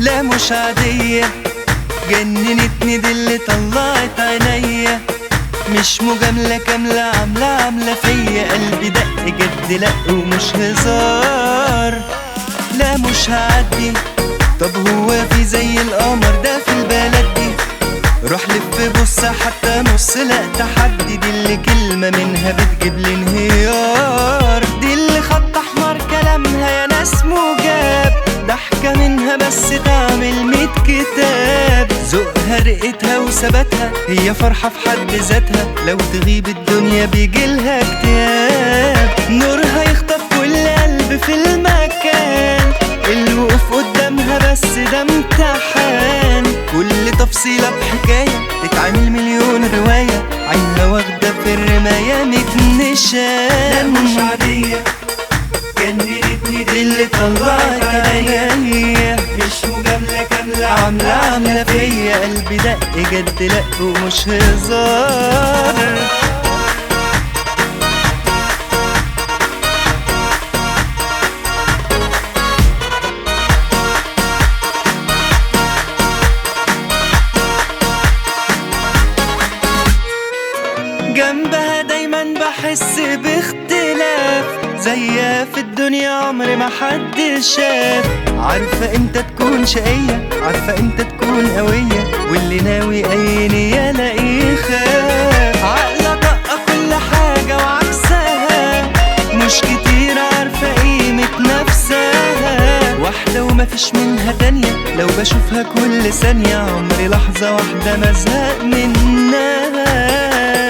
لا مش عادية، جننتني دي اللي طلعت عينيا. مش مجاملة كاملة، عاملة فيا قلبي دق جد لأ ومش هزار. لا مش هعدي، طب هو في زي القمر ده في البلد دي؟ روح لف بص حتى نص لا تحدي، دي اللي كلمة منها بتجيب لي انهيار. دي اللي خط احمر كلامها يا ناس مجاب، ضحكة منها بس تعمل 100 كتاب. ذوقها رقتها وثباتها هي فرحة في حد ذاتها، لو تغيب الدنيا بيجيلها اكتئاب. نورها يخطف كل قلب في المكان، الوقوف قدامها بس ده امتحان. كل تفصيلة بحكاية تتعمل مليون رواية، عينها واخدة في الرماية 100 نشان. لا مش عادية، جننتني دي اللي طلعت عينيا. مش مجاملة كاملة، عاملة فيا قلبي دق جد لأ ومش هزار. جنبها دايما بحس باختلاف، زيها في الدنيا عمري ما حد شاف. عارفة امتى تكون شقية، عارفة امتى تكون قوية، واللي ناوي اي نية لاقيه خاف. عقلة طاقة كل حاجة وعكسها، مش كتير عارفة قيمة نفسها. واحدة ومفيش منها تانية، لو بشوفها كل ثانية عمري لحظة واحدة ما ازهق منها.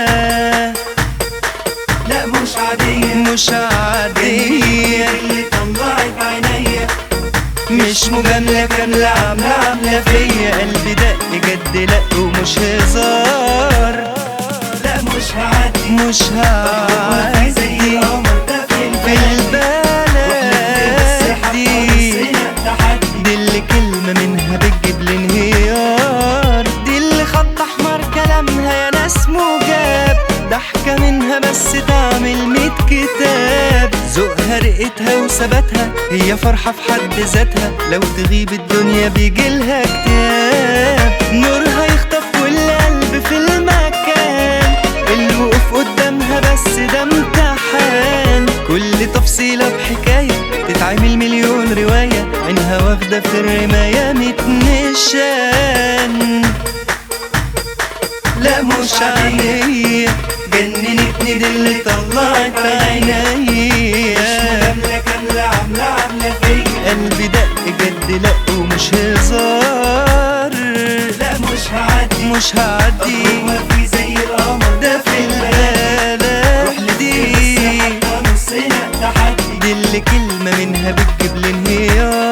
لا مش عادية، مش عادية، اللي طلعت عينيا. مش مجاملة كاملة، عاملة فيا قلبي دق جد لأ ومش هزار. لا مش هعدي، مش هعدي زي هعدي القمر ده في في البلد البلد دي اللي كلمة منها بتجيب لي انهيار. دي اللي خط احمر كلامها يا ناس مجاب، ضحكة منها بس تعمل 100 كتاب. ذوقها رقتها وثباتها هي فرحة في حد ذاتها، لو تغيب الدنيا بيجيلها اكتئاب. نورها يخطف كل قلب في المكان، الوقوف قدامها بس ده امتحان. كل تفصيلة بحكاية تتعمل مليون رواية، عينها واخدة في الرماية 100 نشان. لا مش عادية، جننتني دي اللي طلعت عينيا. مجاملة كاملة، عاملة فيا قلبي دق جد لأ ومش هزار. لا مش هعدي، مش هعدي هو في زي القمر ده في البلد دي، حتى نصنا تحدي. دي اللي كلمة منها بتجيب لي انهيار.